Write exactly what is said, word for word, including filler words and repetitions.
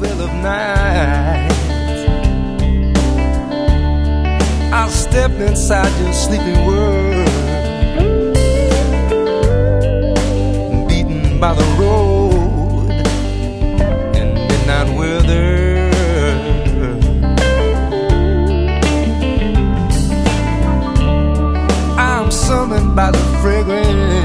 well of night. I stepped inside your sleeping world, beaten by the road and midnight weather. I'm summoned by the fragrance